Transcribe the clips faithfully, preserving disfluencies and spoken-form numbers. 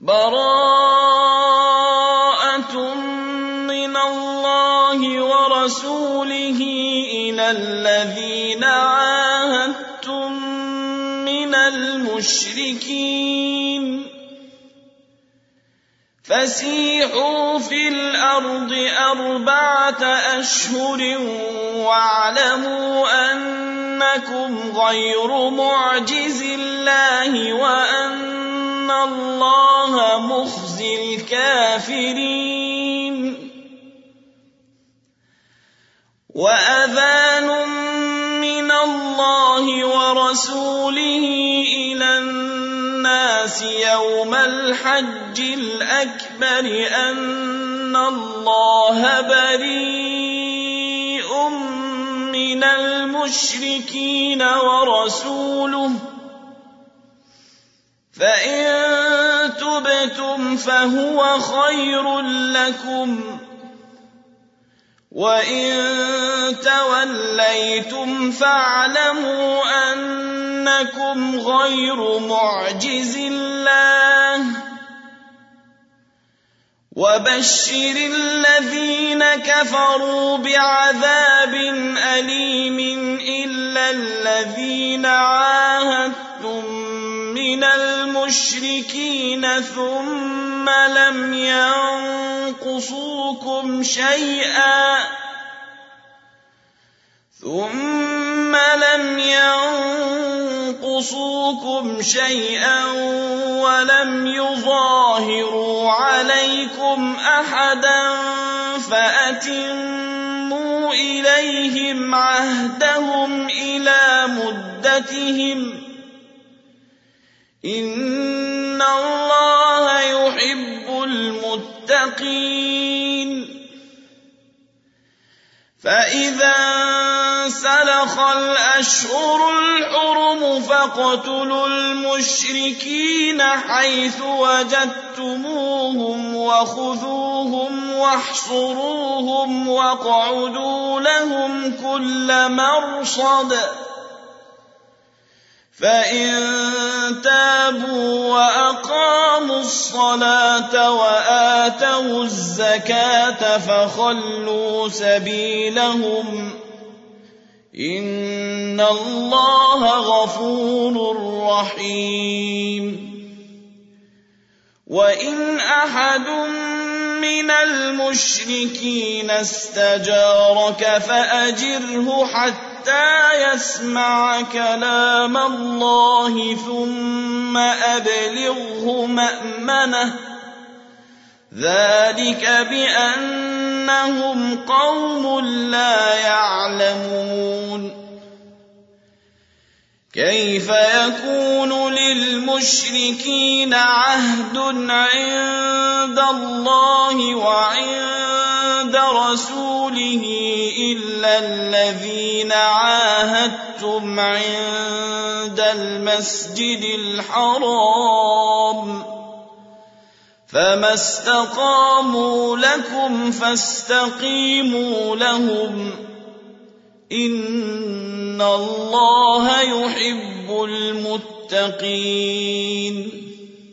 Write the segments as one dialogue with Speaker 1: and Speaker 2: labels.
Speaker 1: براءة من الله ورسوله إلى الذين عاهدتم من المشركين فسيحوا في الأرض أربعة أشهر واعلموا أنكم غير معجز الله وأن الله مخزي الكافرين. وأذان من الله ورسوله إلى الناس يوم الحج الأكبر أن الله بريء من المشركين ورسوله فإن تبتم فهو خير لكم وإن توليتم فاعلموا أنكم غير معجز الله وبشر الذين كفروا بعذاب أليم إلا الذين عاهدتم من المشركين ثم لم ينقصوكم شيئا ثم لم ينقصوكم شيئا ولم يظاهروا عليكم أحدا فأتموا إليهم عهدهم إلى مدتهم إن الله يحب المتقين. فإذا انسلخ الأشهر الحرم فاقتلوا المشركين حيث وجدتموهم وخذوهم واحصروهم واقعدوا لهم كل مرصد فإن تابوا وأقاموا الصلاة وآتوا الزكاة فخلوا سبيلهم إن الله غفور رحيم. وإن أحد من المشركين استجارك فأجره حتى حتى يسمع كلام الله ثم أبلغه مأمنه ذلك بأنهم قوم لا يعلمون. كيف يكون للمشركين عهد عند الله وعند رسوله إلا الذين عاهدتم عند المسجد الحرام فما استقاموا لكم فاستقيموا لهم إن الله يحب المتقين.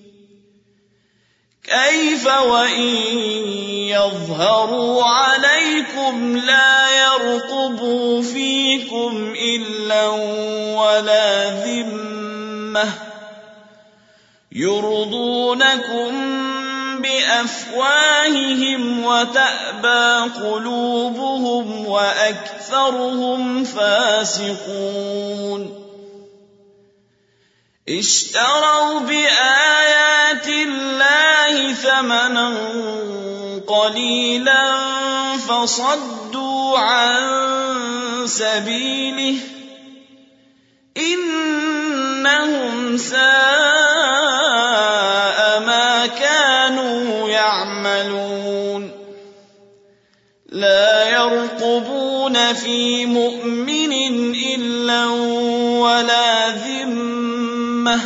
Speaker 1: كيف وإن يظهروا عليكم لا يرقبوا فيكم إلا ولا ذمة يرضونكم بأفواههم وتأبى قلوبهم وأكثرهم فاسقون. اشتروا بآيات الله ثمنا قليلا فصدوا عن سبيله إنهم ساء ما كانوا يعملون. لا يرقبون في مؤمن إلا ولا ذمة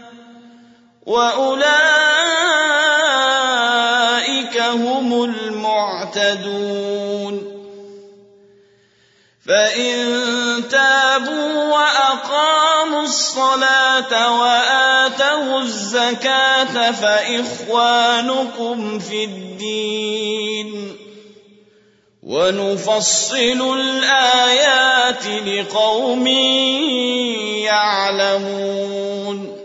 Speaker 1: وأولئك هم المعتدون. فإن تابوا وأقاموا الصلاة وآتوا الزكاة فإخوانكم في الدين ونفصل الآيات لقوم يعلمون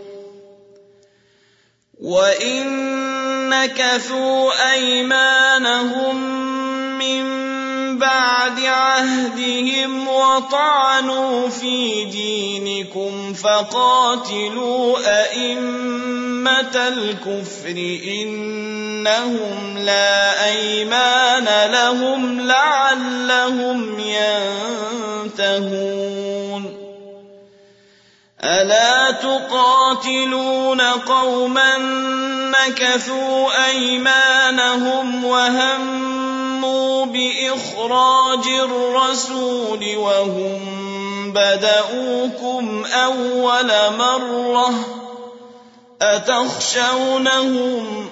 Speaker 1: وإن نكثوا أيمانهم من بعد عهدهم وطعنوا في دينكم فقاتلوا أئمة الكفر إنهم لا أيمان لهم لعلهم ينتهون ألا تقاتلون قوما نكثوا أيمانهم وهموا بإخراج الرسول وهم بدؤوكم أول مرة أتخشونهم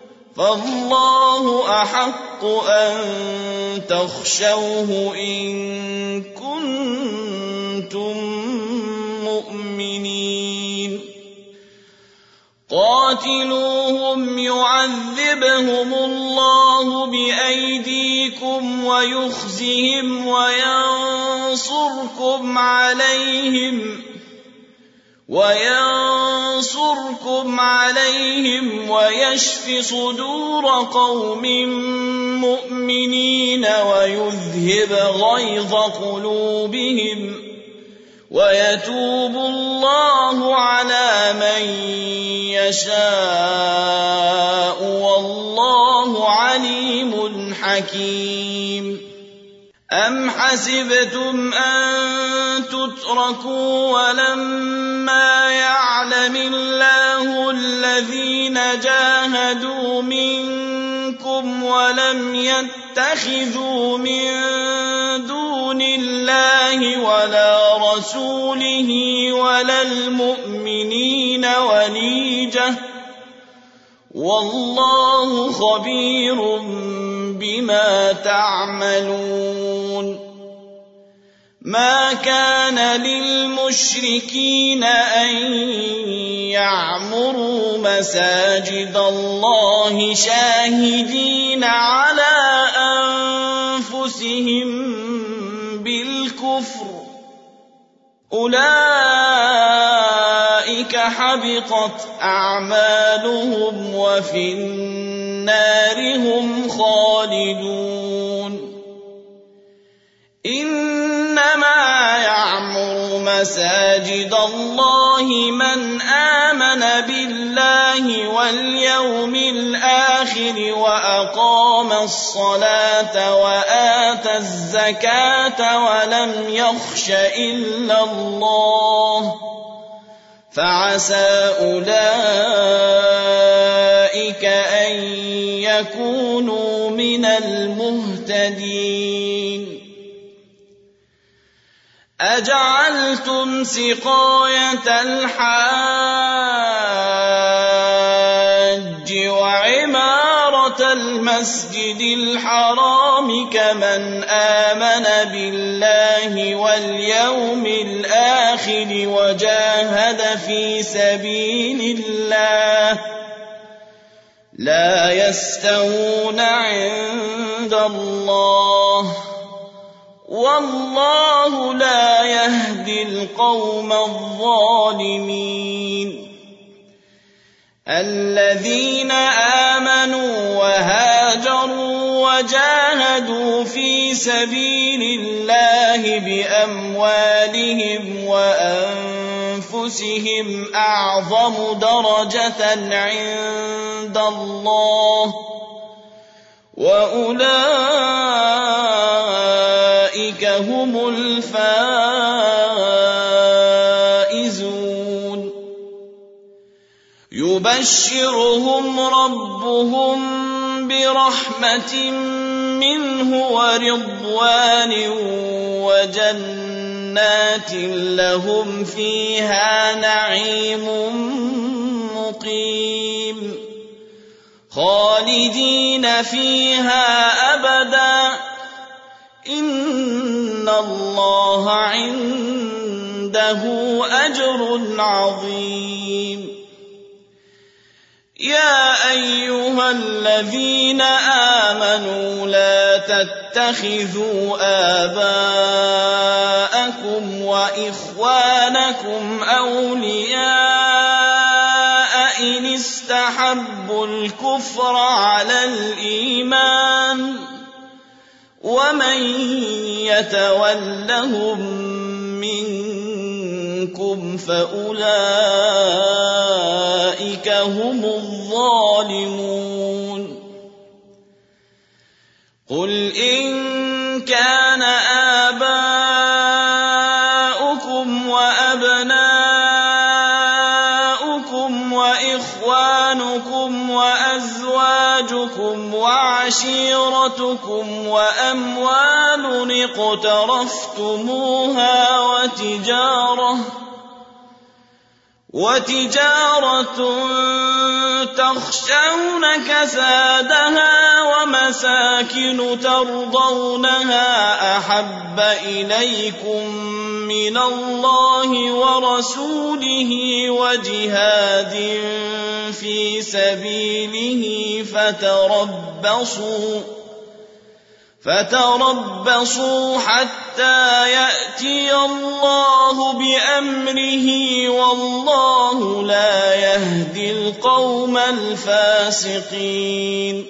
Speaker 1: فالله أحق أن تخشوه إن كنتم مؤمنين قاتلوهم يعذبهم الله بأيديكم ويخزهم وينصركم عليهم وينصركم عليهم ويشف صدور قوم مؤمنين ويذهب غيظ قلوبهم ويتوب الله على من يشاء والله عليم حكيم أم حسبتم أن تتركوا ولما يعلم الله الذين جاهدوا منكم ولم يتخذوا من دون الله ولا رسوله ولا المؤمنين وليجة والله خبير بما تعملون ما كان للمشركين أن يعمروا مساجد الله شاهدين على أنفسهم بالكفر أولئك حبطت أعمالهم وفي النار هم خالدون إنما يعمر مساجد الله من آمن بالله واليوم الآخر وأقام الصلاة وآتى الزكاة ولم يخش إلا الله فعسى أولئك أن يكونوا من المهتدين أجعلتم سقاية الحاج وعمارة المسجد الحرام كمن آمن بالله واليوم الآخر وجاهد في سبيل الله لا يستوون عند الله والله لا يهدي القوم الظالمين الذين آمنوا وهاجروا وجاهدوا في سبيل الله بأموالهم وأنفسهم أعظم درجة عند الله وأولئك هم الفائزون يبشرهم ربهم برحمة منه ورضوان وجنات لهم فيها نعيم مقيم خالدين فيها أبدا إن الله عنده أجر عظيم يا أيها الذين آمنوا لا تتخذوا آباءكم وإخوانكم أولياء إن استحبوا الكفر على الإيمان ومن يتولهم منكم فأولئك هم الظالمون قل إن كان آباؤكم وأبناؤكم وإخوانكم وأزواجكم وعشيرتكم وأموال اقترفتموها وتجارة وتجارة تخشون كسادها ومساكن ترضونها أحب إليكم من الله ورسوله وجهاد في سبيله فتربصوا فتربصوا حتى يأتي الله بأمره والله لا يهدي القوم الفاسقين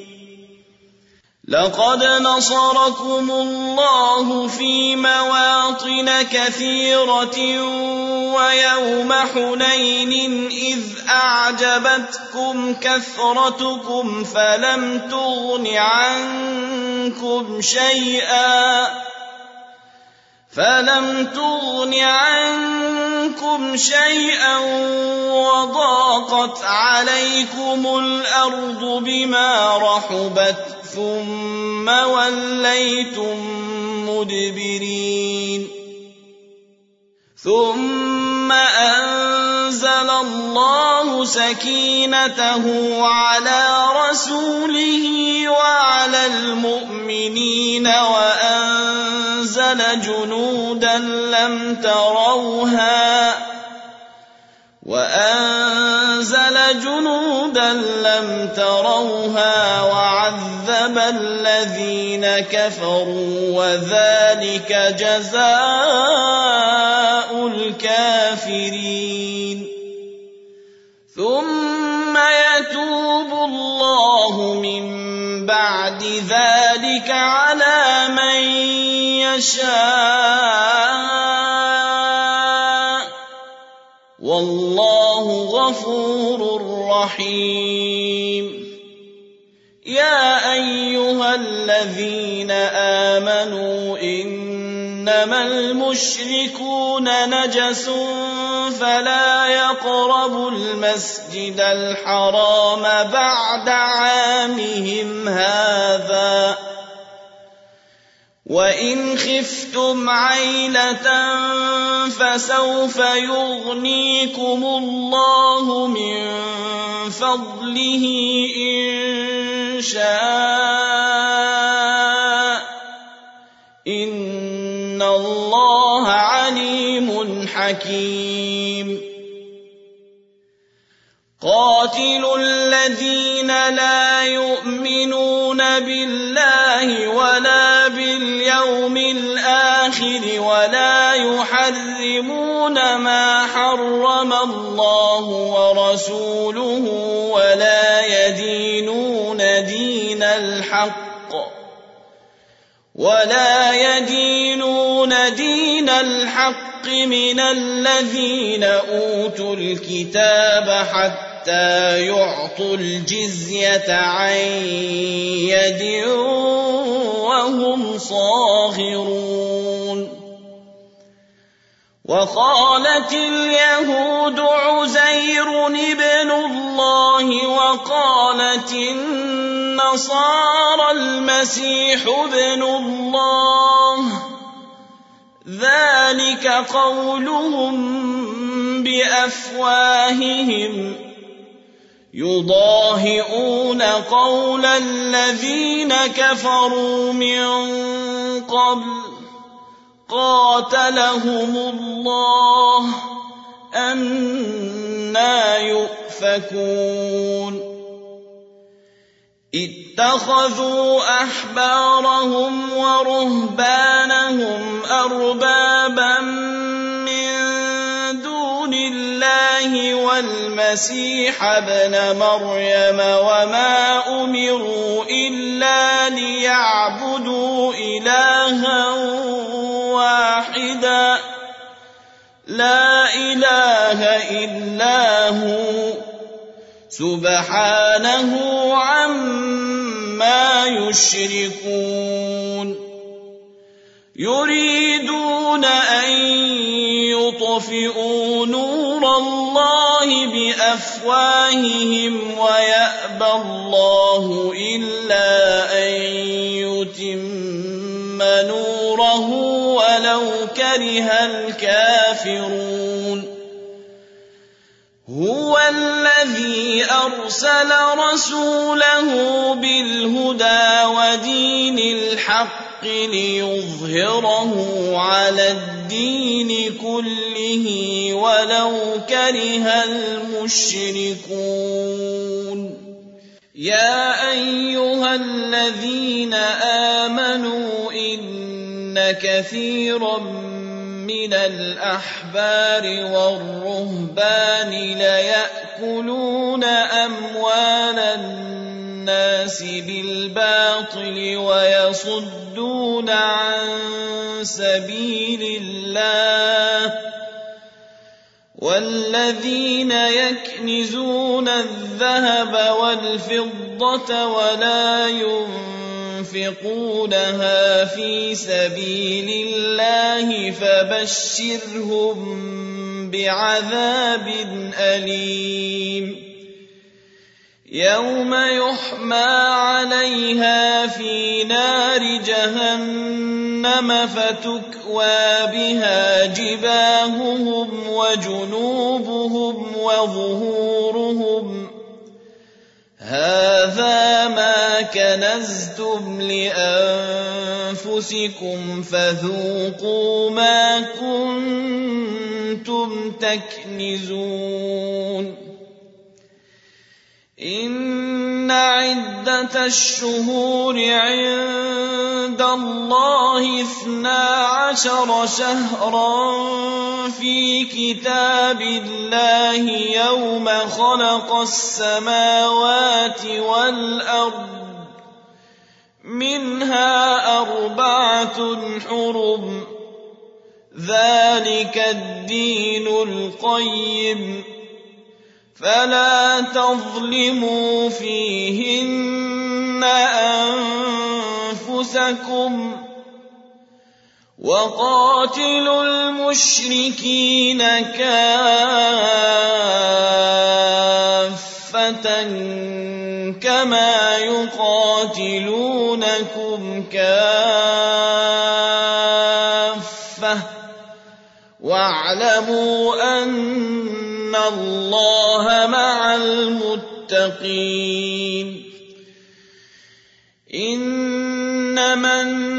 Speaker 1: لقد نصركم الله في مواطن كثيرة ويوم حنين إذ أعجبتكم كثرتكم فلم تغن عنكم شيئا فلم تغن عنكم شيئا وضاقت عليكم الأرض بما رحبت ثم وليتم مدبرين ثم أنزل الله سكينته على رسوله وعلى المؤمنين وأنزل جنودا لم تروها وأنزل جنودا لم تروها وعذب الذين كفروا وذلك جزاء الكافرين ثم يتوب الله من بعد ذلك على من يشاء والله غفور رحيم يا أيها الذين آمنوا إنما المشركون نجس فلا يقربوا المسجد الحرام بعد عامهم هذا وإن خفتم عيلة فسوف يغنيكم الله من فضله إن شاء إن الله عليم حكيم قاتلوا الذين لا يؤمنون بالله ولا باليوم الآخر ولا يحرمون ما حرم الله ورسوله ولا يدينون دين الحق ولا يدينون دين الحق من الذين أوتوا الكتاب حتى حتى يعطوا الجزية عن يد وهم صاغرون وقالت اليهود عزير ابن الله وقالت النصارى المسيح ابن الله ذلك قولهم بأفواههم يضاهئون قول الذين كفروا من قبل قاتلهم الله أنى يؤفكون اتخذوا أحبارهم ورهبانهم أربابا من دون الله والمسيح ابن مريم وما أمروا إلا ليعبدوا إلها واحدا لا إله إلا هو سبحانه عما يشركون يريدون أن يطفئوا نور الله بأفواههم ويأبى الله إلا أن يتم نوره ولو كره الكافرون هو الذي أرسل رسوله بالهدى ودين الحق ليظهره على الدين كله ولو كره المشركون يا أيها الذين آمنوا إن كثيرا من الأحبار والرهبان ليأكلون أموال الناس بالباطل ويصدون عن سبيل الله والذين يكنزون الذهب والفضة ولا ينفقونها في سبيل الله فبشرهم بعذاب أليم يوم يحمى عليها في نار جهنم فتكوى بها جباههم وجنوبهم وظهورهم هذا ما كنزتم لأنفسكم فذوقوا ما كنتم تكنزون إن عدة الشهور عند الله اثنا عشر شهرا في كتاب الله يوم خلق السماوات والأرض منها أربعة حرم ذلك الدين القيم فلا تظلموا فيهن أنفسكم وقاتلوا المشركين كافة كما يقاتلونكم كافة واعلموا أن الله مع المتقين إنما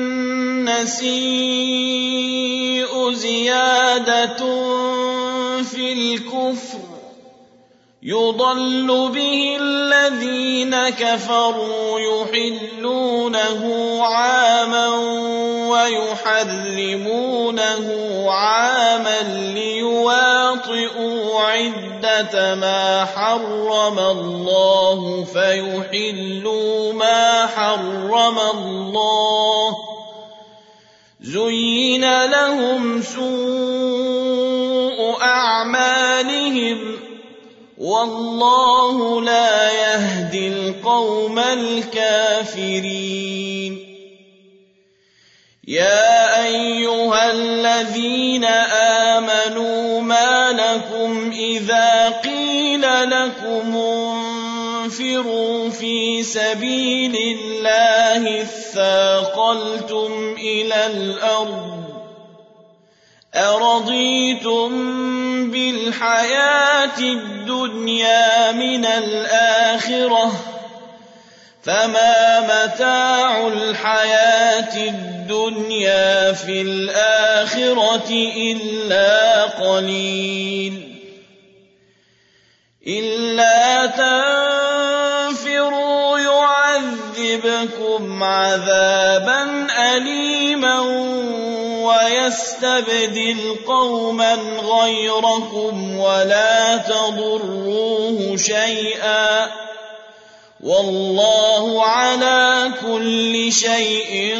Speaker 1: النسيء زيادة في الكفر يضل به الذين كفروا يحلونه عاما ويحرمونه عاما ليواطئوا عدة ما حرم الله فيحلوا ما حرم الله زين لهم سوء أعمالهم والله لا يهدي القوم الكافرين يا أيها الذين آمنوا ما لكم إذا قيل لكم انفروا في سبيل الله اثاقلتم إلى الأرض أرضيتم بالحياة الدنيا من الآخرة فما متاع الحياة الدنيا في الآخرة إلا قليل إلا تنفروا يعذبكم يُعَذِّبْكُمْ عَذَابًا أَلِيمًا وَيَسْتَبْدِلْ قَوْمًا غَيْرَكُمْ وَلَا تَضُرُّوهُ شَيْئًا ۗ وَاللَّهُ عَلَىٰ كُلِّ شَيْءٍ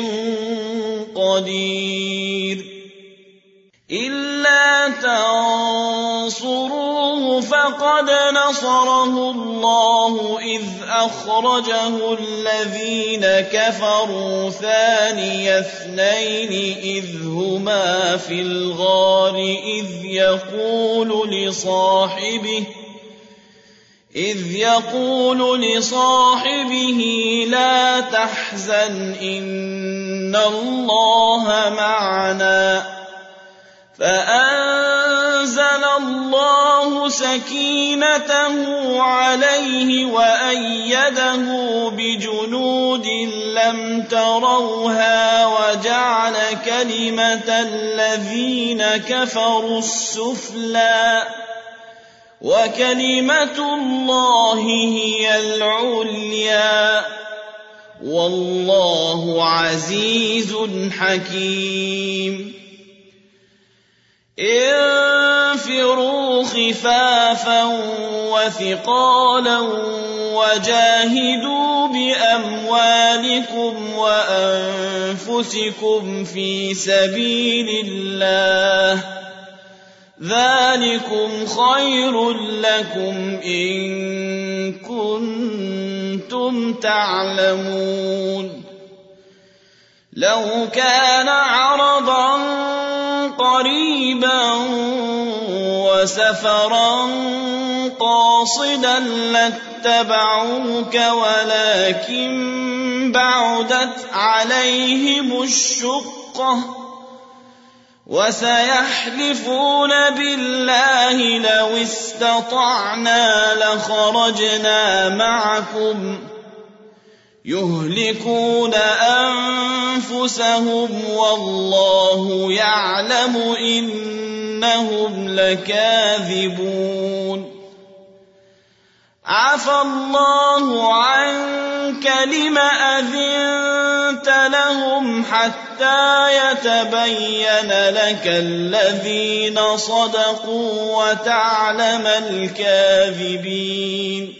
Speaker 1: قَدِيرٌ. إِلَّا تَنصُرُوهُ فَقَدْ نَصَرَهُ اللَّهُ إِذْ أَخْرَجَهُ الَّذِينَ كَفَرُوا ثَانِيَ اثْنَيْنِ إِذْ هُمَا فِي الْغَارِ إِذْ يَقُولُ لِصَاحِبِهِ إذ يقول لصاحبه لا تحزن إن الله معنا، فأنزل الله سكينته عليه وأيده بجنود لم تروها وجعل كلمة الذين كفروا السفلى وكلمة الله هي العليا، والله عزيز حكيم. انفروا خفافا وثقالا وجاهدوا بأموالكم وأنفسكم في سبيل الله، ذلكم خير لكم إن كنتم تعلمون. لو كان عرضا قريبا وسفرا قاصدا لاتبعوك ولكن بعدت عليهم الشقة، وسيحلفون بالله لو استطعنا لخرجنا معكم يهلكون أنفسهم والله يعلم إنهم لكاذبون. عفى الله عنك لم أذنت لهم حتى يتبين لك الذين صدقوا وتعلم الكاذبين.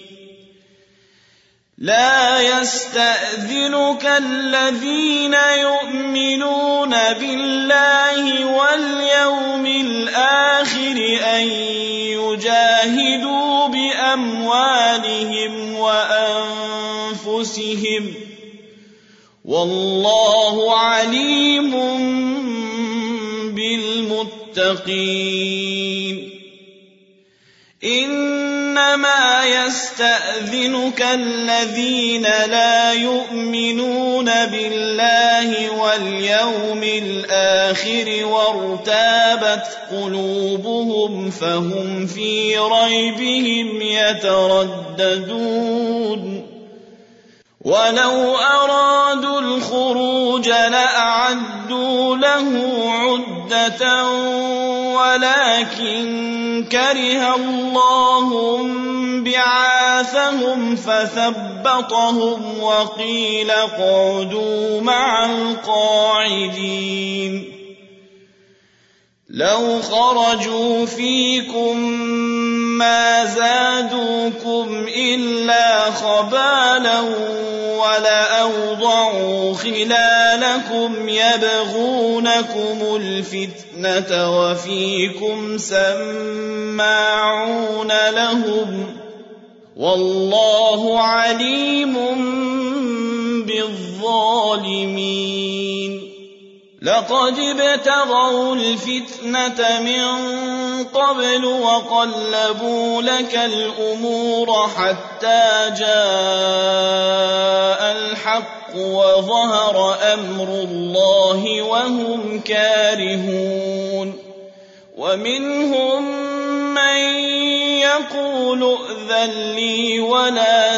Speaker 1: لا يستأذنك الذين يؤمنون بالله واليوم الآخر أن يجاهدوا بأموالهم وأنفسهم، والله عليم بالمتقين. إنما يستأذنك الذين لا يؤمنون بالله واليوم الآخر وارتابت قلوبهم فهم في ريبهم يترددون. ولو أرادوا الخروج لأعدوا له عدة ولكن كره الله بعاثهم فثبطهم وقيل اقعدوا مع القاعدين. لو خرجوا فيكم ما زادوكم إلا خبالا ولأوضعوا خلالكم يبغونكم الفتنة وفيكم سماعون لهم، والله عليم بالظالمين. لقد ابتغوا الفتنة من قبل وقلبوا لك الأمور حتى جاء الحق وظهر أمر الله وهم كارهون. ومنهم من يقول ائذن لي ولا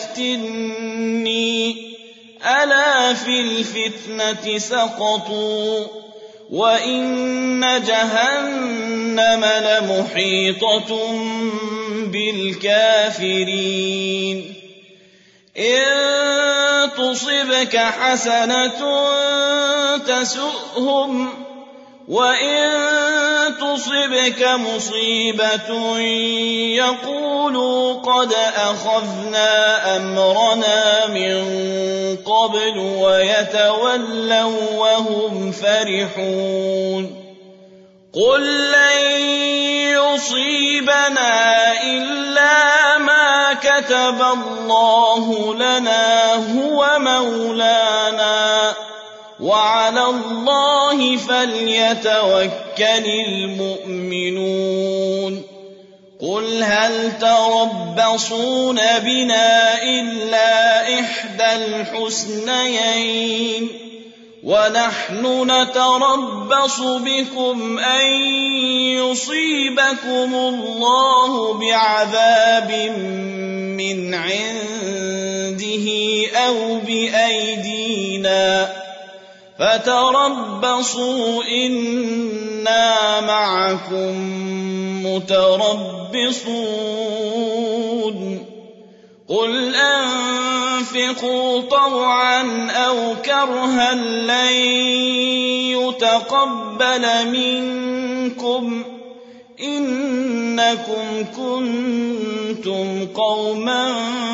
Speaker 1: تفتني، ألا في الفتنة سقطوا وإن جهنم لمحيطة بالكافرين. إن تصبك حسنة تسؤهم وإن تصبك مصيبة يقولوا قد أخذنا أمرنا من قبل ويتولوا وهم فرحون قل لن يصيبنا إلا ما كتب الله لنا هو مولانا وعلى الله فليتوكل المؤمنون قل هل تربصون بنا إلا إحدى الحسنيين ونحن نتربص بكم أن يصيبكم الله بعذاب من عنده أو بأيدينا فتربصوا إنا معكم متربصون قل أنفقوا طوعا أو كرها لن يتقبل منكم إنكم كنتم قوما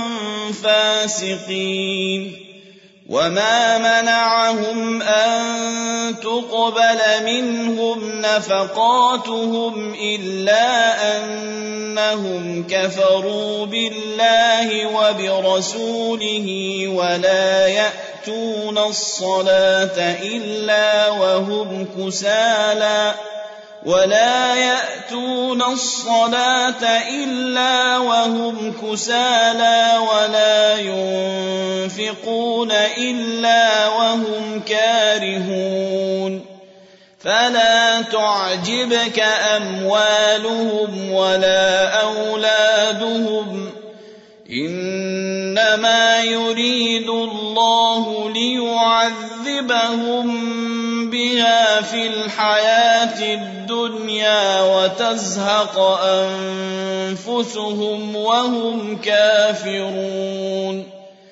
Speaker 1: فاسقين وما منعهم أن تقبل منهم نفقاتهم إلا أنهم كفروا بالله وبرسوله ولا يأتون الصلاة إلا وهم كسالى ولا يأتون الصلاة إلا وهم كسالى ولا ينفقون إلا وهم كارهون فلا تعجبك أموالهم ولا أولادهم إنما يريد الله ليعذبهم بها في الحياة الدنيا وتزهق أنفسهم وهم كافرون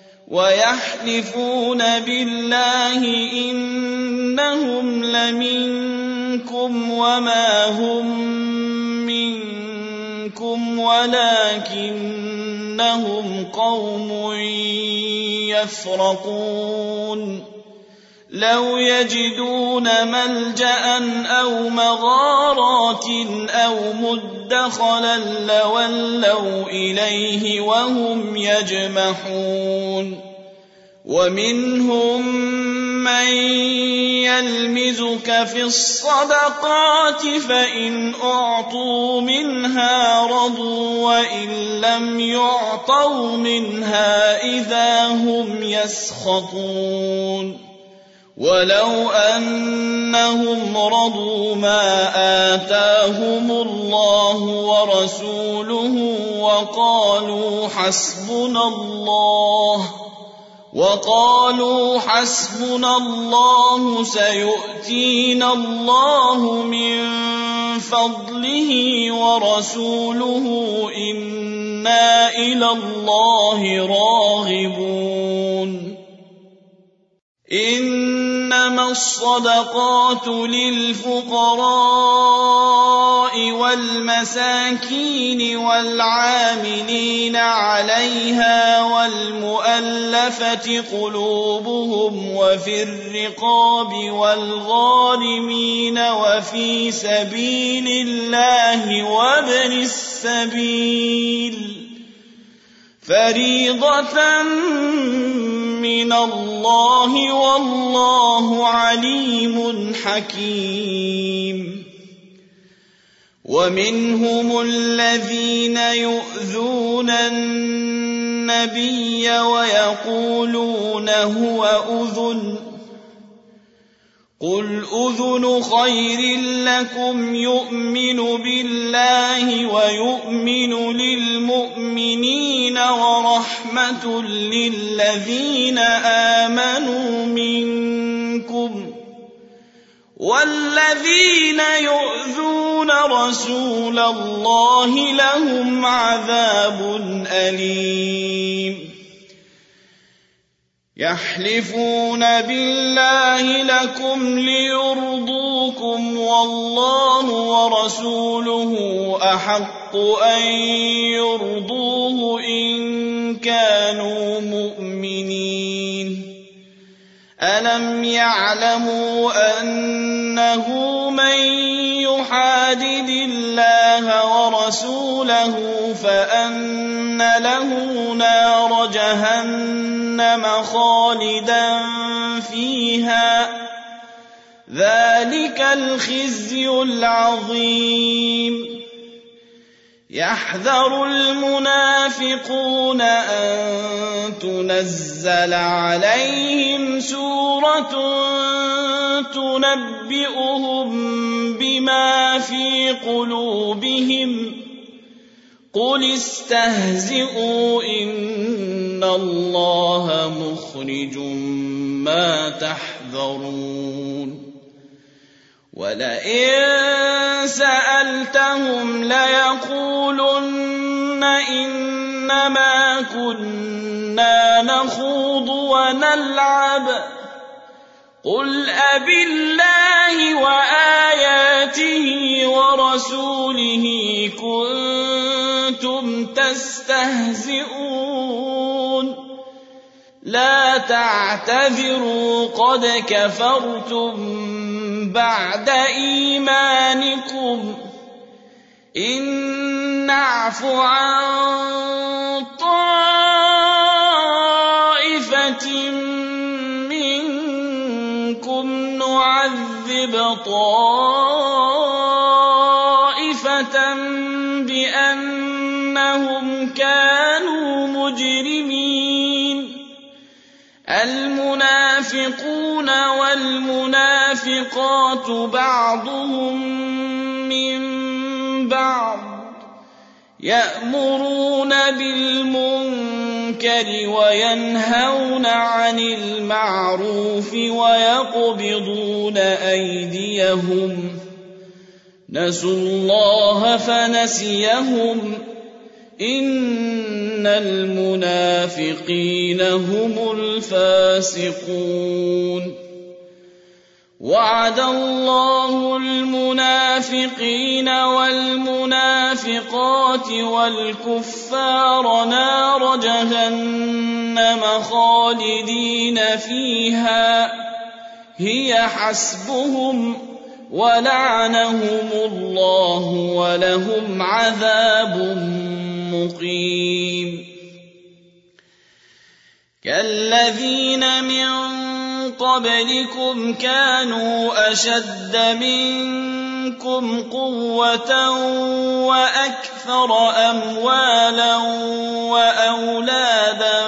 Speaker 1: ويحلفون بالله إنهم لمنكم وما هم منكم ولكنهم قوم يفرقون لو يجدون ملجأ أو مغارات أو مدخلا لولوا إليه وهم يجمحون ومنهم من يلمزك في الصدقات فإن أعطوا منها رضوا وإن لم يعطوا منها إذا هم يسخطون ولو أنهم رضوا ما آتاهم الله ورسوله وقالوا حسبنا الله وقالوا حسبنا الله سيؤتينا الله من فضله ورسوله إنا إلى الله راغبون إنما الصدقات للفقراء والمساكين والعاملين عليها والمؤلفة قلوبهم وفي الرقاب والغارمين وفي سبيل الله وابن السبيل فريضة من الله والله عليم حكيم ومنهم الذين يؤذون النبي ويقولون هو أذن قل أذن خير لكم يؤمن بالله ويؤمن للمؤمنين ورحمة للذين آمنوا منكم والذين يؤذون رسول الله لهم عذاب أليم يحلفون بالله لكم ليرضوكم والله ورسوله أحق أن يرضوه إن كانوا مؤمنين ألم يعلموا أنه من يحادد الله ورسوله فأن له نار جهنم خالدا فيها ذلك الخزي العظيم يحذر المنافقون أن تنزل عليهم سورة تنبئهم بما في قلوبهم قل استهزئوا إن الله مخرج ما تحذرون ولئن سألتهم ليقولن إنما كنا نخوض ونلعب قل أبالله وآياته ورسوله كنتم تستهزئون لا تعتذروا قد كفرتم بعد إيمانكم إن نعف عن طائفة منكم نعذب طائفة بأنهم كانوا مجرمين المنافقون والمنافقات بعضهم من بعض يأمرون بالمنكر وينهون عن المعروف ويقبضون أيديهم نسوا الله فنسيهم إن المنافقين هم الفاسقون وعد الله المنافقين والمنافقات والكفار نار جهنم خالدين فيها هي حسبهم ولعنهم الله ولهم عذاب مقيم كالذين من قبلكم كانوا أشد منكم قوة وأكثر أموالا وأولادا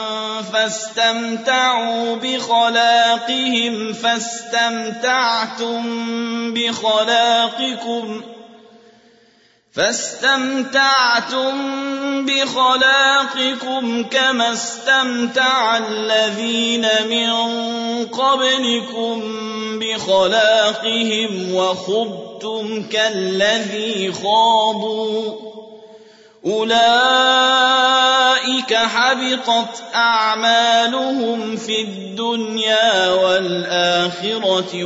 Speaker 1: فاستمتعوا بخلاقهم فاستمتعتم بخلاقكم فاستمتعتم بخلاقكم كما استمتع الذين من قبلكم بخلاقهم وخضتم كالذي خاضوا أولئك حبطت أعمالهم في الدنيا والآخرة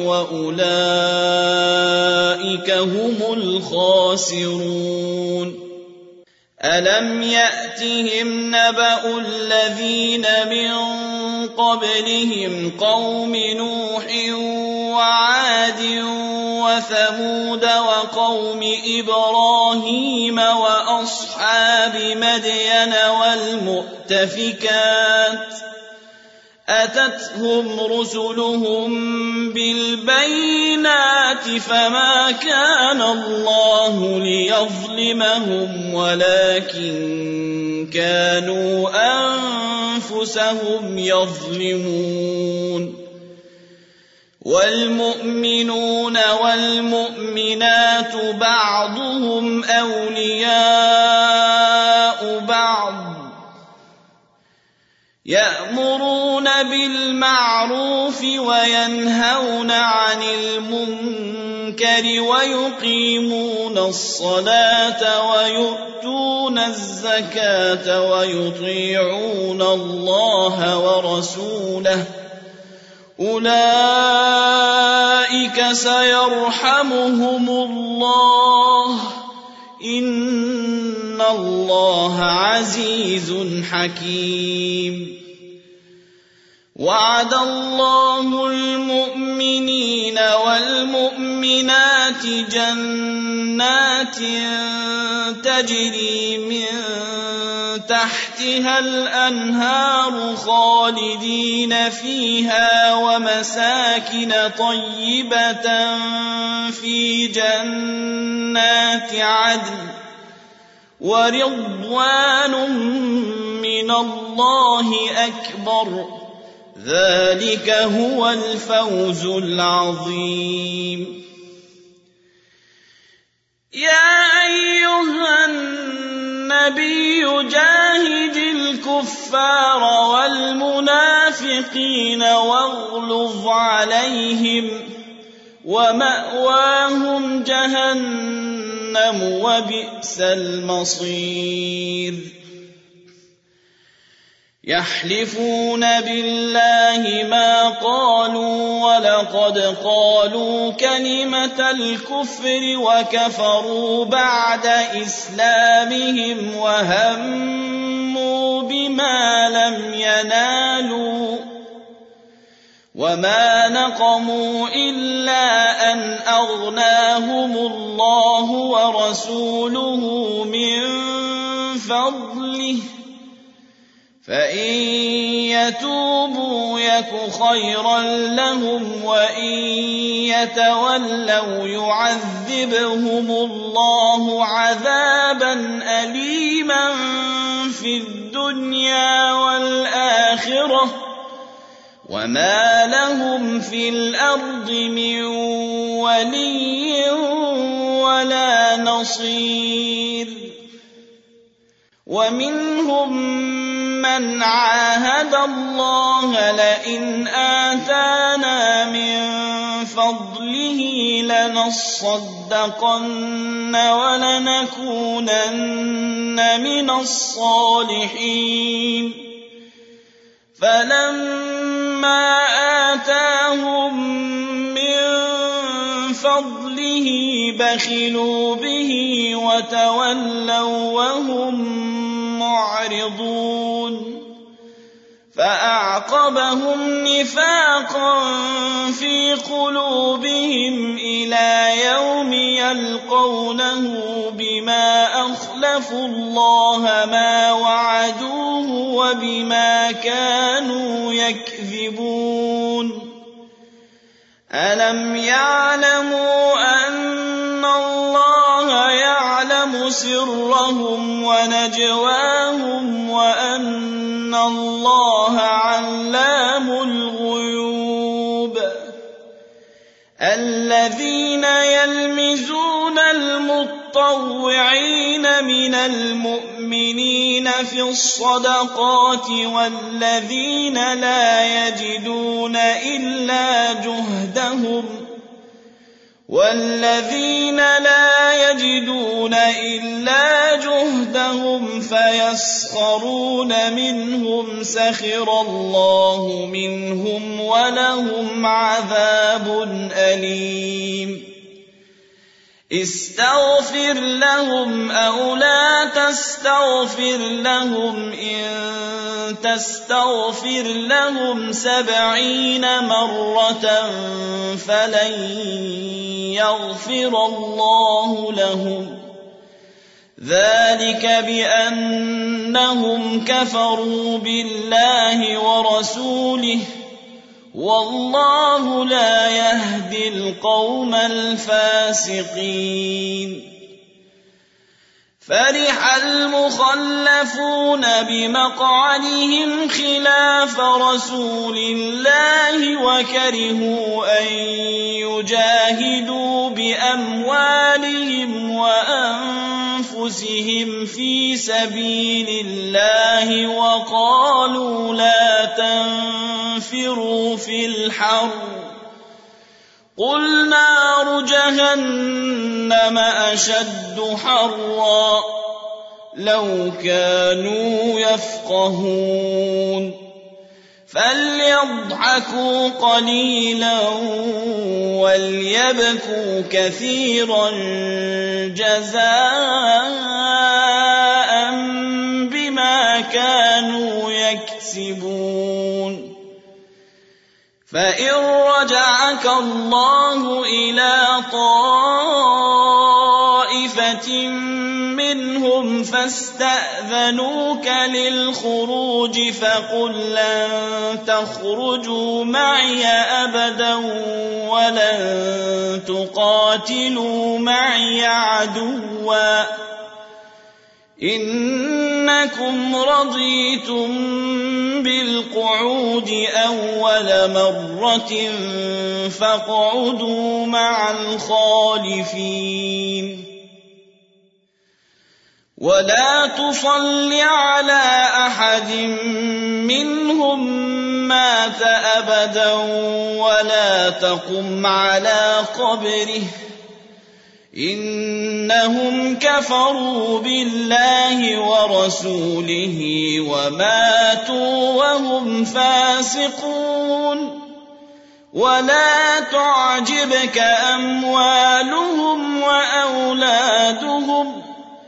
Speaker 1: وأولئك هم الخاسرون ألم يأتهم نبأ الذين من قبلهم قوم نوح وعاد وثمود وقوم إبراهيم وأصحاب مدين والمؤتفكات أتتهم رسلهم بالبينات فما كان الله ليظلمهم ولكن كانوا أنفسهم يظلمون والمؤمنون والمؤمنات بعضهم أولياء بعض يأمرون بالمعروف وينهون عن المنكر الْمُنكَرِ وَيُقِيمُونَ الصَّلَاةَ وَيُؤْتُونَ الزَّكَاةَ وَيُطِيعُونَ اللَّهَ وَرَسُولَهُ أُولَئِكَ سَيَرْحَمُهُمُ اللَّهُ ۗ إِنَّ اللَّهَ عَزِيزٌ حَكِيمٌ. وَعَدَ اللَّهُ الْمُؤْمِنِينَ وَالْمُؤْمِنَاتِ جَنَّاتٍ تَجْرِي مِن تَحْتِهَا الْأَنْهَارُ خَالِدِينَ فِيهَا وَمَسَاكِنَ طَيِّبَةً فِي جَنَّاتِ عَدْنٍ وَرِضْوَانٌ مِّنَ اللَّهِ أَكْبَرُ ۚ ذَلِكَ هُوَ الْفَوْزُ الْعَظِيمُ. يَا أَيُّهَا النَّبِيُّ جَاهِدِ الْكُفَّارَ وَالْمُنَافِقِينَ وَاغْلُظْ عَلَيْهِمْ ۚ وَمَأْوَاهُمْ جَهَنَّمُ ۖ وَبِئْسَ الْمَصِيرُ. يَحْلِفُونَ بِاللَّهِ مَا قَالُوا وَلَقَدْ قَالُوا كَلِمَةَ الْكُفْرِ وَكَفَرُوا بَعْدَ إِسْلَامِهِمْ وَهَمُّوا بِمَا لَمْ يَنَالُوا ۚ وَمَا نَقَمُوا إِلَّا أَنْ أَغْنَاهُمُ اللَّهُ وَرَسُولُهُ مِن فَضْلِهِ ۖ فَإِن يَتُوبُوا يَكُ خَيْرًا لَّهُمْ ۖ وَإِن يَتَوَلَّوْا يُعَذِّبْهُمُ اللَّهُ عَذَابًا أَلِيمًا فِي الدُّنْيَا وَالْآخِرَةِ ۚ وَمَا لَهُمْ فِي الْأَرْضِ مِن وَلِيٍّ وَلَا نَصِيرٍ. وَمِنْهُم مَّنْ عَاهَدَ اللَّهَ لَئِنْ آتَانَا مِن فَضْلِهِ لَنَصَّدَّقَنَّ وَلَنَكُونَنَّ مِنَ الصَّالِحِينَ. فَلَمَّا آتَاهُم مِّن فَضْلِهِ بَخِلُوا بِهِ وَتَوَلَّوا وَّهُم مُّعْرِضُونَ. فَأَعْقَبَهُمْ نِفَاقًا فِي قُلُوبِهِمْ إِلَىٰ يَوْمِ يَلْقَوْنَهُ بِمَا أَخْلَفُوا اللَّهَ مَا وَعَدُوهُ وَبِمَا كَانُوا يَكْذِبُونَ. أَلَمْ يَعْلَمُوا أَنَّ اللَّهَ يَعْلَمُ سِرَّهُمْ وَنَجْوَاهُمْ وَأَنَّ اللَّهَ عَلَّامُ الْغُيُوبِ. الَّذِينَ يَلْمِزُونَ الْمُطَّوِّعِينَ مِنَ الْمُؤْمِنِينَ فِي الصَّدَقَاتِ وَالَّذِينَ لَا يَجِدُونَ إِلَّا جُهْدَهُمْ وَالَّذِينَ لَا يَجِدُونَ إِلَّا جُهْدَهُمْ فَيَسْخَرُونَ مِنْهُمْ سَخِرَ اللَّهُ مِنْهُمْ وَلَهُمْ عَذَابٌ أَلِيمٌ. اسْتَغْفِرْ لَهُمْ أَوْ لَا تَسْتَغْفِرْ لَهُمْ إِن تَسْتَغْفِرْ لَهُمْ سَبْعِينَ مَرَّةً فَلَن يَغْفِرَ اللَّهُ لَهُمْ ۚ ذَٰلِكَ بِأَنَّهُمْ كَفَرُوا بِاللَّهِ وَرَسُولِهِ ۗ وَاللَّهُ لَا يَهْدِي الْقَوْمَ الْفَاسِقِينَ. فَرِحَ الْمُخَلَّفُونَ بِمَقْعَدِهِمْ خِلَافَ رَسُولِ اللَّهِ وَكَرِهُوا أَن يُجَاهِدُوا بِأَمْوَالِهِمْ وَأَنفُسِهِمْ فِي سَبِيلِ اللَّهِ وَقَالُوا لَا تَنفِرُوا فِي الْحَرِّ قُلْ نَارُ جَهَنَّمَ أَشَدُّ حَرًّا لَوْ كَانُوا يَفْقَهُونَ فَلْيَضْحَكُوا قَلِيلًا وَلْيَبْكُوا كَثِيرًا جَزَاءً بِمَا كَانُوا يَكْسِبُونَ فَإِن رَّجَعَكَ اللَّهُ إِلَىٰ طَائِفَةٍ مِّنْهُمْ فَاسْتَأْذَنُوكَ لِلْخُرُوجِ فَقُل لَّن تَخْرُجُوا مَعِيَ أَبَدًا وَلَن تُقَاتِلُوا مَعِيَ عَدُوًّا ۖ إِنَّكُمْ رَضِيتُم بِالْقُعُودِ أَوَّلَ مَرَّةٍ فَاقْعُدُوا مَعَ الْخَالِفِينَ وَلَا تُصَلِّ عَلَىٰ أَحَدٍ مِّنْهُم مَّاتَ أَبَدًا وَلَا تَقُمْ عَلَىٰ قَبْرِهِ ۖ إِنَّهُمْ كَفَرُوا بِاللَّهِ وَرَسُولِهِ وَمَاتُوا وَهُمْ فَاسِقُونَ وَلَا تُعْجِبْكَ أَمْوَالُهُمْ وَأَوْلَادُهُمْ ۚ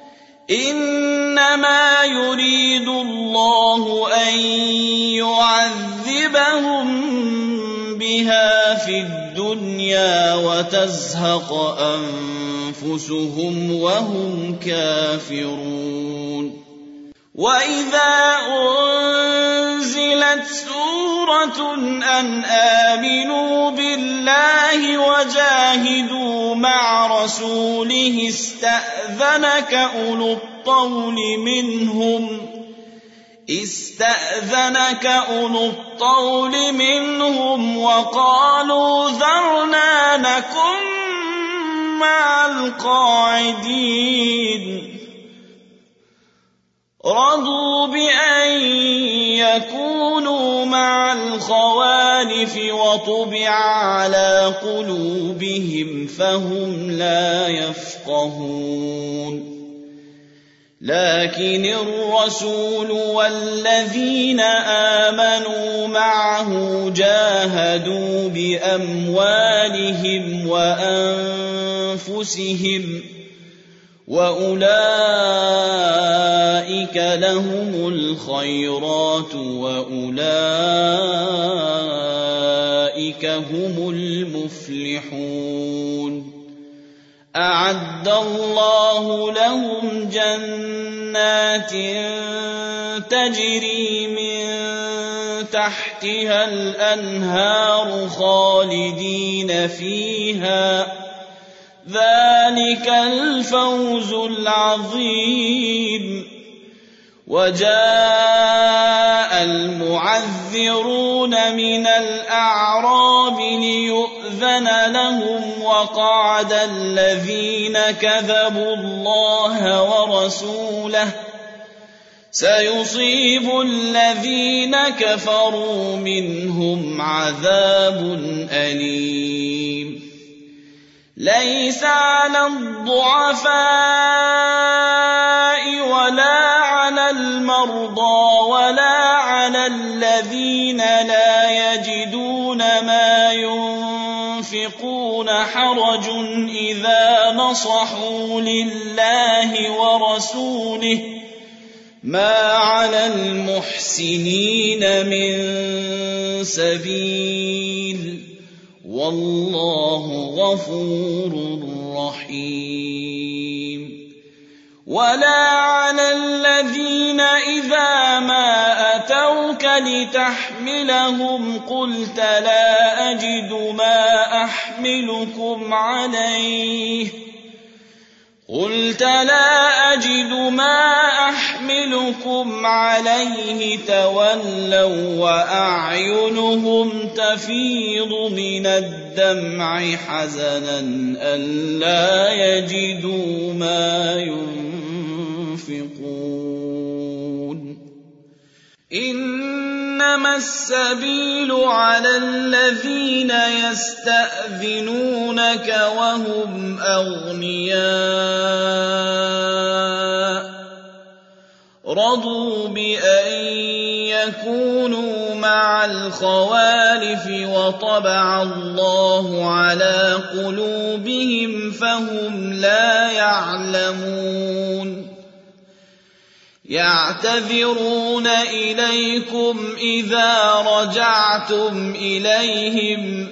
Speaker 1: إِنَّمَا يُرِيدُ اللَّهُ أَن يُعَذِّبَهُم بِهَا فِي الدُّنْيَا وَتَزْهَقَ أَنفُسُهُمْ وَهُمْ كَافِرُونَ وَإِذَا أُنزِلَتْ سُورَةٌ أَنْ آمِنُوا بِاللَّهِ وَجَاهِدُوا مَعَ رَسُولِهِ اسْتَأْذَنَكَ أُولُو الطَّوْلِ مِنْهُمْ اسْتَأْذَنَكَ أُولُو الطَّوْلِ مِنْهُمْ وَقَالُوا ذَرْنَا نَكُن مَّعَ الْقَاعِدِينَ رَضُوا بِأَن يَكُونُوا مَعَ الْخَوَالِفِ وَطُبِعَ عَلَىٰ قُلُوبِهِمْ فَهُمْ لَا يَفْقَهُونَ لَٰكِنِ الرَّسُولُ وَالَّذِينَ آمَنُوا مَعَهُ جَاهَدُوا بِأَمْوَالِهِمْ وَأَنفُسِهِمْ ۚ وَأُولَٰئِكَ لَهُمُ الْخَيْرَاتُ وَأُولَٰئِكَ هُمُ الْمُفْلِحُونَ أَعَدَّ اللَّهُ لَهُمْ جَنَّاتٍ تَجْرِي مِن تَحْتِهَا الْأَنْهَارُ خَالِدِينَ فِيهَا ۚ ذَٰلِكَ الْفَوْزُ الْعَظِيمُ وَجَاءَ الْمُعَذِّرُونَ مِنَ الْأَعْرَابِ لِيُؤْذَنَ لَهُمْ وَقَعَدَ الَّذِينَ كَذَبُوا اللَّهَ وَرَسُولَهُ ۚ سَيُصِيبُ الَّذِينَ كَفَرُوا مِنْهُمْ عَذَابٌ أَلِيمٌ لَيْسَ عَلَى الضُّعَفَاءِ وَلَا عَلَى الْمَرْضَىٰ وَلَا عَلَى الَّذِينَ لَا يَجِدُونَ مَا يُنفِقُونَ حَرَجٌ إِذَا نَصَحُوا لِلَّهِ وَرَسُولِهِ ۚ مَا عَلَى الْمُحْسِنِينَ مِن سَبِيلٍ ۚ وَاللَّهُ غَفُورٌ رَّحِيمٌ وَلَا عَلَى الَّذِينَ إِذَا مَا أَتَوْكَ لِتَحْمِلَهُمْ قُلْتَ لَا أَجِدُ مَا أَحْمِلُكُمْ عَلَيْهِ قُلْتَ لَا أَجِدُ مَا أَحْمِلُكُمْ عَلَيْهِ تَوَلَّوا وَّأَعْيُنُهُمْ تَفِيضُ مِنَ الدَّمْعِ حَزَنًا أَلَّا يَجِدُوا مَا يُنفِقُونَ إِنَّ إنما السبيل على الذين يستأذنونك وهم أغنياء رضوا بأن يكونوا مع الخوالف وطبع الله على قلوبهم فهم لا يعلمون يعتذرون إليكم إذا رجعتم إليهم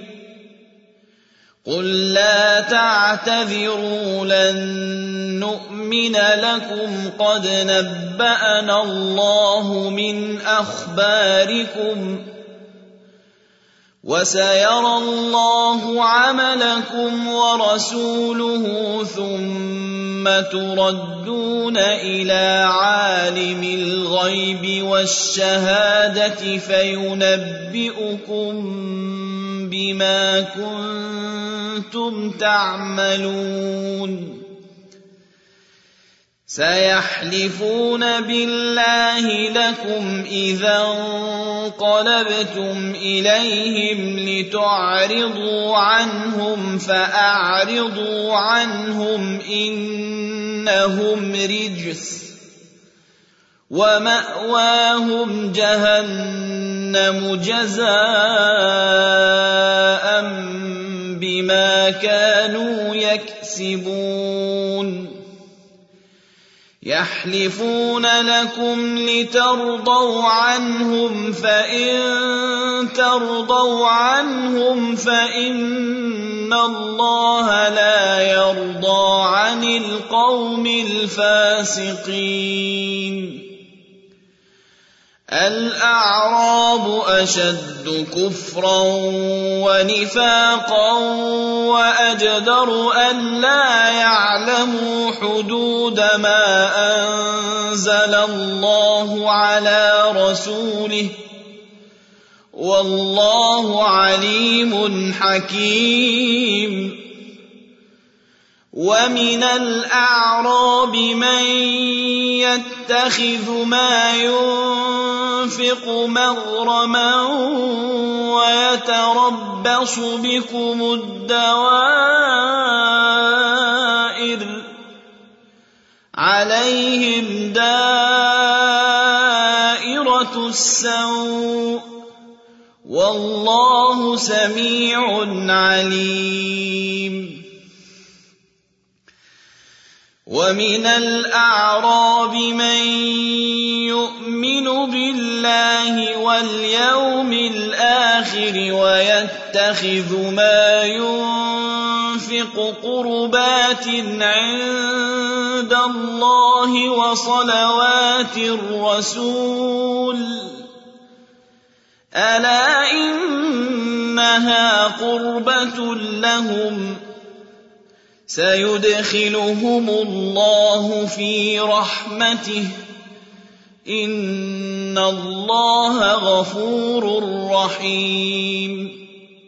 Speaker 1: قل لا تعتذروا لن نؤمن لكم قد نبأنا الله من أخباركم وسيرى الله عملكم ورسوله ثم تردون إلى عالم الغيب والشهادة فينبئكم بما كنتم تعملون سيحلفون بالله لكم إذا انقلبتم إليهم لتعرضوا عنهم فأعرضوا عنهم إنهم رجس ومأواهم جهنم جزاء بما كانوا يكسبون يحلفون لكم لترضوا عنهم فإن ترضوا عنهم فإن الله لا يرضى عن القوم الفاسقين الأعراب أشد كفرا ونفاقا وأجدر ألا يعلموا حدود ما أنزل الله على رسوله والله عليم حكيم ومن الأعراب من يتخذ ما ينفق مغرما ويتربص بكم الدوائر عليهم دائرة السوء والله سميع عليم ومن الأعراب من يؤمن بالله واليوم الآخر ويتخذ ما ينفق قربات عند الله وصلوات الرسول ألا إنها قربة لهم سيدخلهم الله في رحمته إن الله غفور رحيم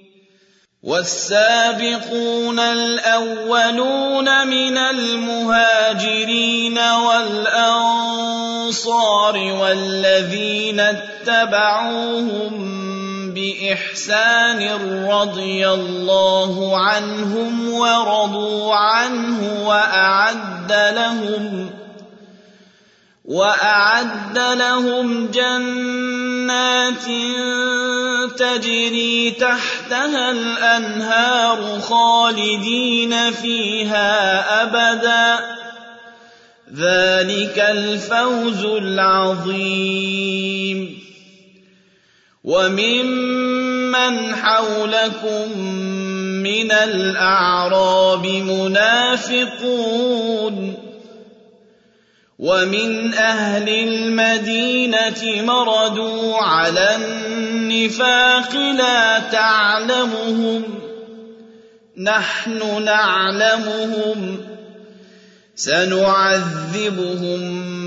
Speaker 1: والسابقون الأولون من المهاجرين والأنصار والذين اتبعوهم بإحسان رضي الله عنهم ورضوا عنه وأعد لهم وأعد لهم جنات تجري تحتها الأنهار خالدين فيها أبدا ذلك الفوز العظيم وممن حولكم من الأعراب منافقون ومن أهل المدينة مردوا على النفاق لا تعلمهم نحن نعلمهم سنعذبهم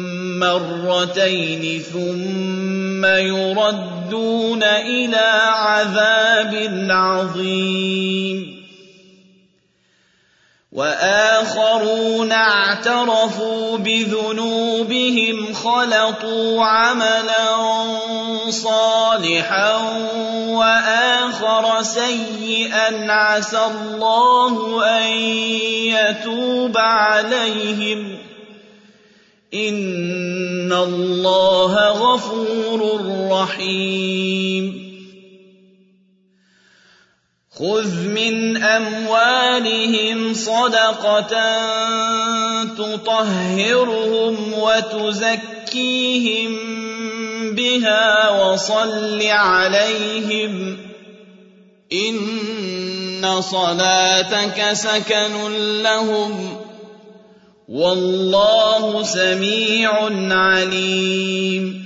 Speaker 1: مرتين ثم يردون إلى عذاب عظيم وآخرون اعترفوا بذنوبهم خلطوا عملا صالحا وآخر سيئا عسى الله أن يتوب عليهم إن الله غفور رحيم خذ من أموالهم صدقة تطهرهم وتزكيهم بها وصل عليهم إن صلاتك سكن لهم والله سميع عليم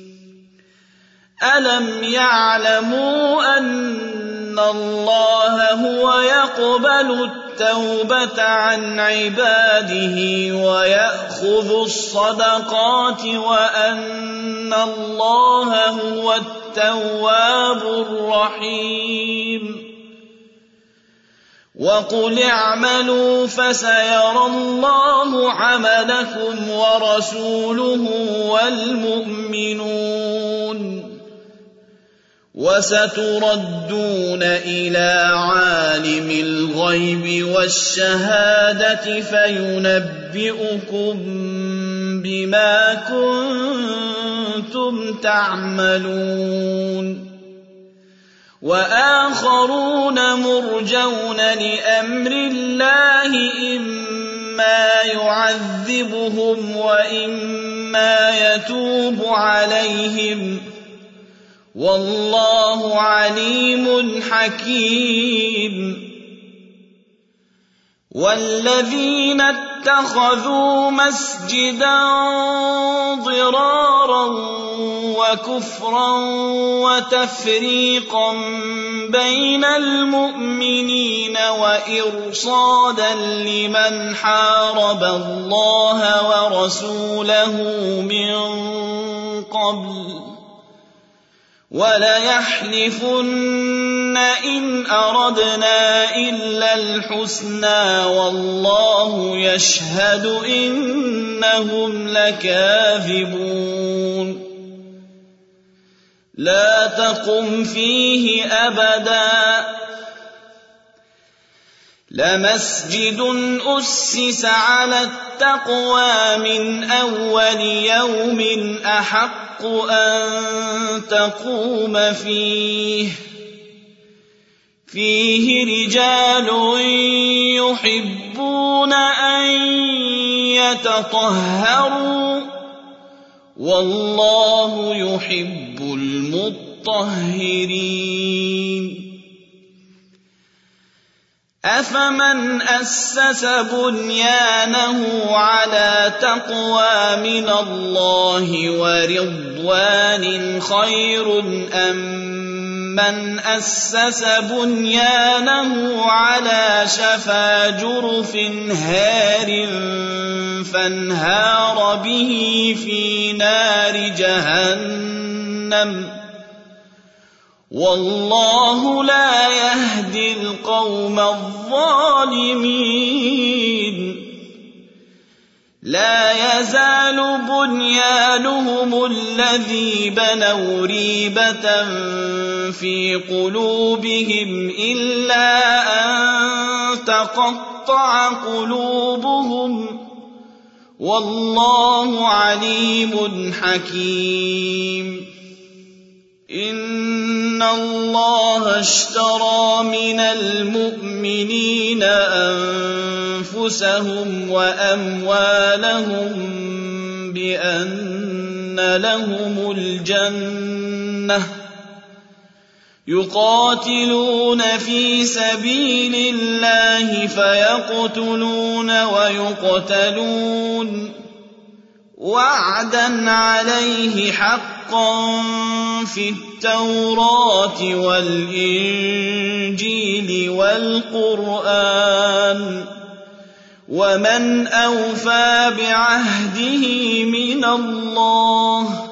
Speaker 1: ألم يعلموا أن إن الله هو يقبل التوبة عن عباده ويأخذ الصدقات وأن الله هو التواب الرحيم وقل اعملوا فسيرى الله عملكم ورسوله والمؤمنون وستردون إلى عالم الغيب والشهادة فينبئكم بما كنتم تعملون وآخرون مرجون لأمر الله إما يعذبهم وإما يتوب عليهم والله عليم حكيم والذين اتخذوا مسجدا ضرارا وكفرا وتفريقا بين المؤمنين وإرصادا لمن حارب الله ورسوله من قبل وليحلفن إن أردنا إلا الحسنى والله يشهد إنهم لكاذبون لا تقم فيه أبدا لمسجد أسس على التقوى من أول يوم أحق أن تقوم فيه فيه رجال يحبون أن يتطهروا والله يحب المطهرين أفمن أسس بنيانه على تقوى من الله ورضوان خير أم من أسس بنيانه على شفا جرف هار فانهار به في نار جهنم والله لا يهدي القوم الظالمين لا يزال بنيانهم الذي بنوا ريبة في قلوبهم إلا أن تقطع قلوبهم والله عليم حكيم إن الله اشترى من المؤمنين أنفسهم وأموالهم بأن لهم الجنة يقاتلون في سبيل الله فيقتلون ويقتلون وعدا عليه حقا في التوراة والإنجيل والقرآن ومن أوفى بعهده من الله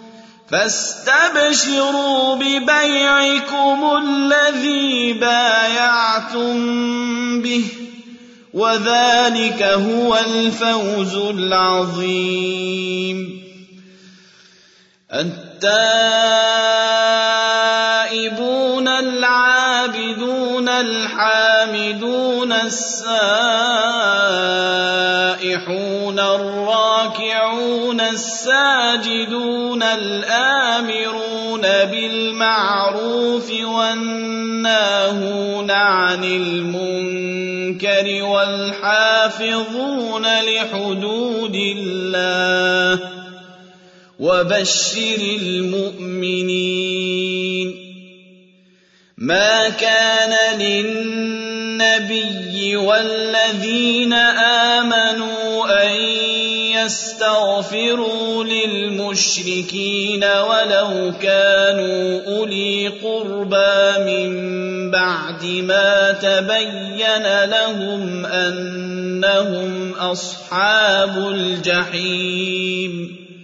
Speaker 1: فاستبشروا ببيعكم الذي بايعتم به وذلك هو الفوز العظيم. التائبون العابدون الحامدون السائحون الراكعون الساجدون الآمرون بالمعروف والناهون عن المنكر والحافظون لحدود الله وبشر المؤمنين. ما كان للنبي والذين آمنوا أن يستغفروا للمشركين ولو كانوا أولي قربى من بعد ما تبين لهم أنهم أصحاب الجحيم.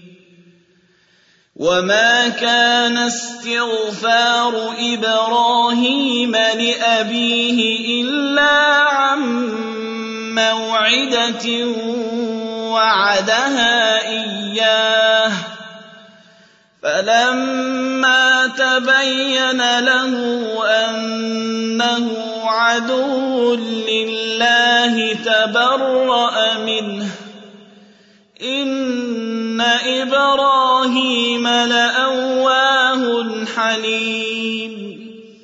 Speaker 1: وما كان استغفار إبراهيم لأبيه إلا عن موعدة وعدها إياه فلما تبين له أنه عدو لله تبرأ منه إن إبراهيم لأواه حليم.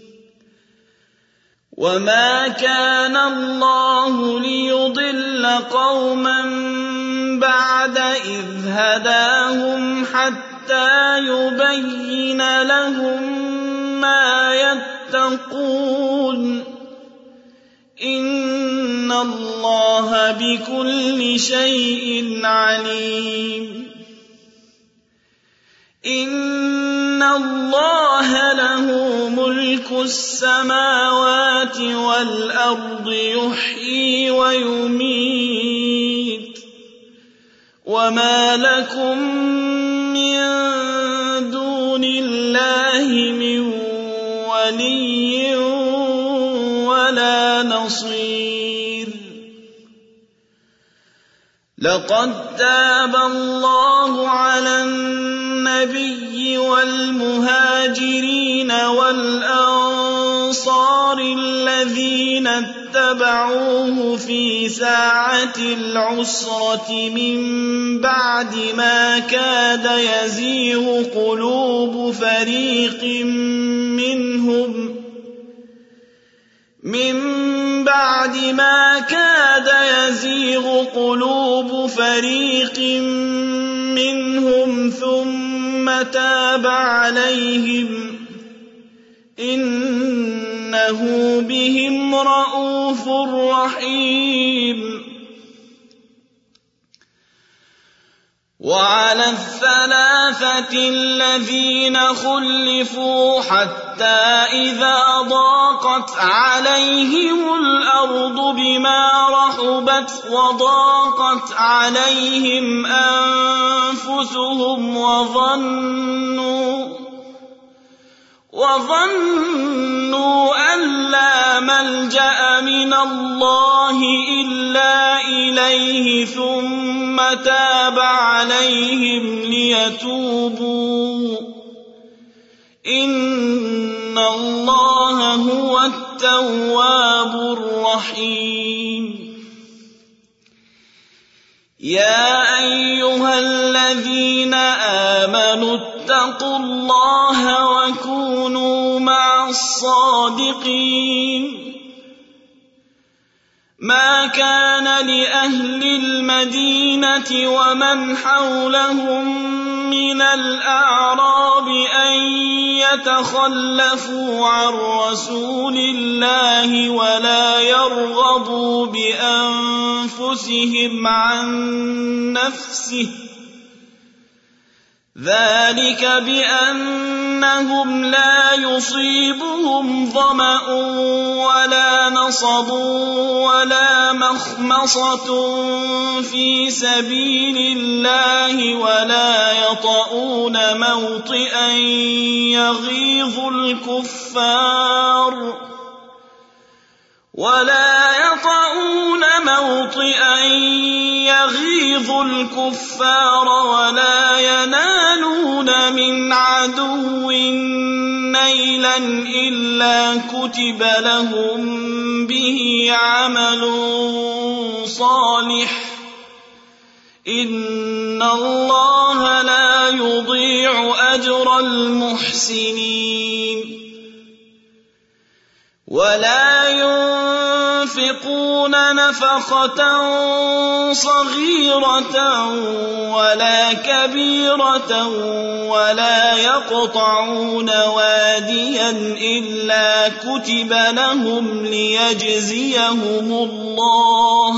Speaker 1: وما كان الله ليضل قوما بعد إذ هداهم حتى يبين لهم ما يتقون إن الله بكل شيء عليم. إن الله له ملك السماوات والأرض يحيي ويميت وما لكم من دون الله من ولي ولا نصير. لقد تاب الله على النبي والمهاجرين والأنصار الذين اتبعوه في ساعة العسرة من بعد ما كاد يزيغ قلوب فريق منهم من بعد ما كاد يزيغ قلوب فريق منهم ثم تاب عليهم إنه بهم رءوف رحيم. وعلى الثلاثة الذين خلفوا حتى إذا ضاقت عليهم الأرض بما رحبت وضاقت عليهم أنفسهم وظنوا وظنوا أن لا ملجأ من الله إلا إليه ثم تاب عليهم ليتوبوا إن الله هو التواب الرحيم. يا أيها الذين آمنوا اتقوا الله وكونوا مع الصادقين. ما كان لأهل المدينة ومن حولهم من الأعراب أن يتخلفوا عن رسول الله ولا يرغبوا بأنفسهم عن نفسه ذلك بأنهم لا يصيبهم ظمأ ولا نصب ولا مخمصة في سبيل الله ولا يطؤون موطئا يغيظ الكفار ولا يطؤون موطئا موطئا يغيظ الكفار ولا ينالون من عدو نيلا إلا كتب لهم به عمل صالح إن الله لا يضيع أجر المحسنين ولا ينفقون نفقة صغيرة ولا كبيرة ولا يقطعون واديا إلا كتب لهم ليجزيهم الله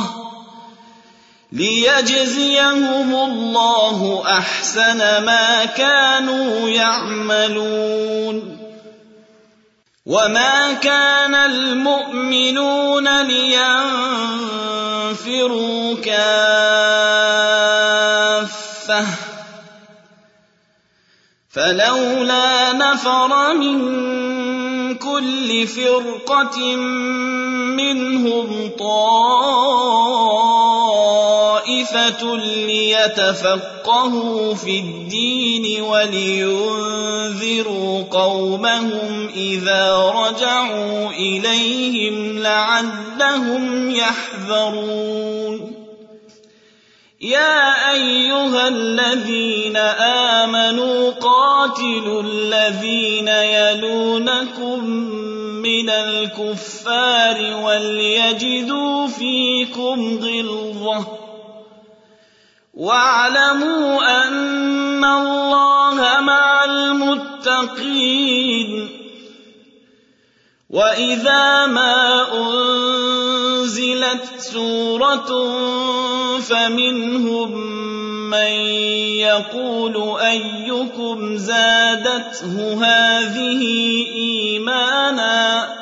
Speaker 1: ليجزيهم الله أحسن ما كانوا يعملون وما كان المؤمنون لينفروا كافة فلولا نفر من كل فرقة منهم طائفة ليتفقهوا في الدين ولينذروا قومهم إذا رجعوا إليهم لعلهم يحذرون يا أيها الذين آمنوا قاتلوا الذين يلونكم من الكفار وليجدوا فيكم غلظة واعلموا أن الله مع المتقين وإذا ما أنزلت سورة فمنهم من يقول أيكم زادته هذه إيمانا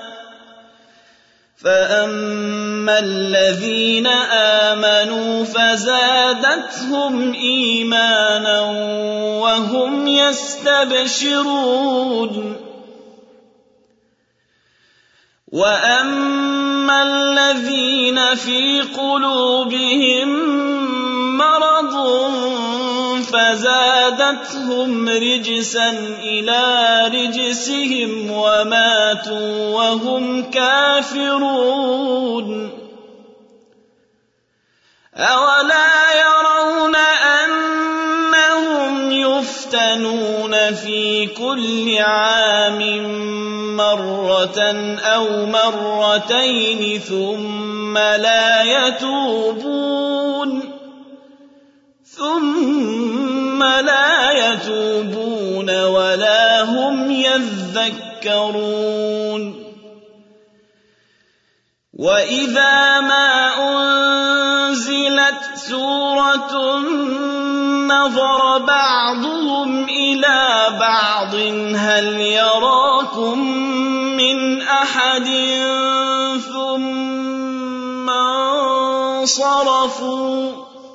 Speaker 1: فأما الذين آمنوا فزادتهم إيمانا وهم يستبشرون وأما الذين في قلوبهم مرض فزادتهم رجسا إلى رجسهم وماتوا وهم كافرون أولا يرون أنهم يفتنون في كل عام مرة أو مرتين ثم لا يتوبون ثم لا يتوبون ولا هم يذكرون وإذا ما أنزلت سورة نظر بعضهم إلى بعض هل يراكم من أحد ثم انصرفوا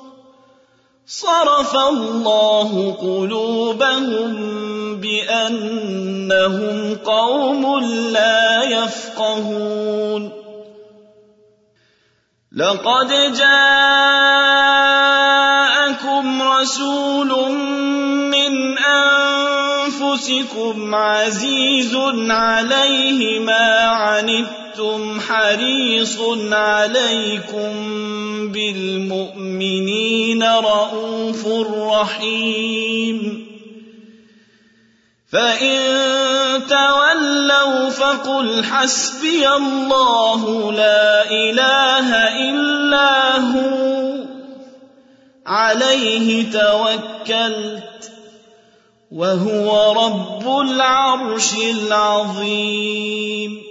Speaker 1: صرف الله قلوبهم بأنهم قوم لا يفقهون لقد جاءكم رسول من أنفسكم عزيز عليه ما عنتم حريص عليكم بالمؤمنين رءوف رحيم فإن تولوا فقل حسبي الله لا إله إلا هو عليه توكلت وهو رب العرش العظيم